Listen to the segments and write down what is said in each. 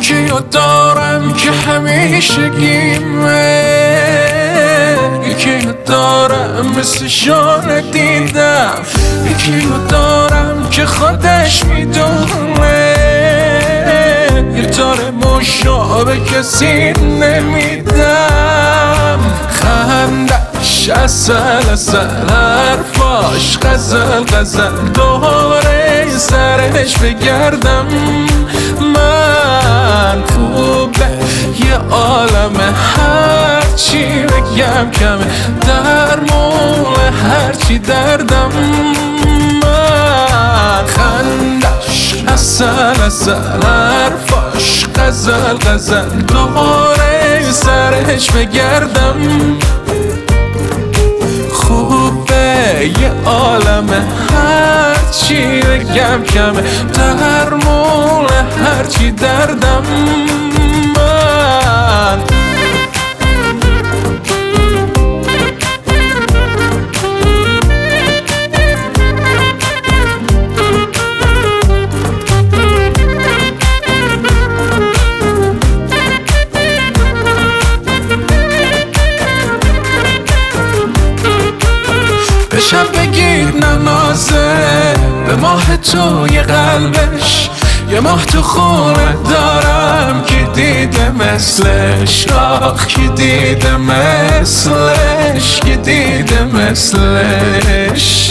یکیو دارم که همیشه گیمه، یکیو دارم مثل شانه دیدم، یکیو دارم که خودش میدونه یه طور مشابه کسی نمیدم. خندش اصل حرفاش غزل دوره سرش بگردم. من خوبه یه عالمه هرچی بگم کمه، درمون هرچی دردم. من خندش اصل حرفاش غزل دوره سرش بگردم. خوبه یه عالمه هرچی بگم کمه، درمون هرچی دردم. من شب بگیر ننازه به ماه توی قلبش، یه ماه تو خونه دارم که دیده مثلش، آخ که دیده مثلش، که دیده مثلش.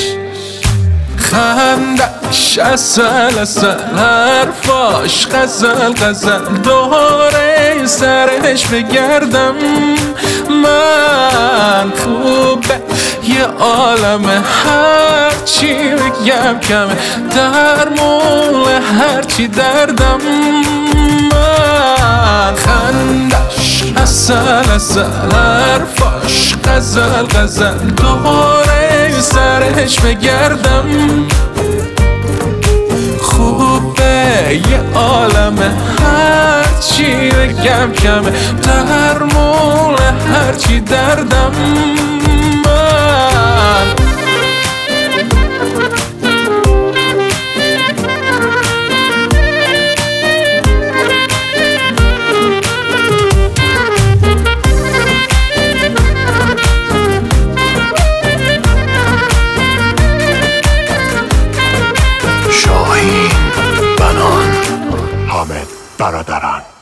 خندش اصل حرفاش غزل دوره سرش بگردم. من خوبه یه عالمه هرچی بگم کمه، درمون هرچی دردم. من خندش اصل حرفاش غزل دوره سرش بگردم. خوبه یه عالمه هرچی بگم کمه، درمون هرچی دردم. شاهین بنان، حامد برادران.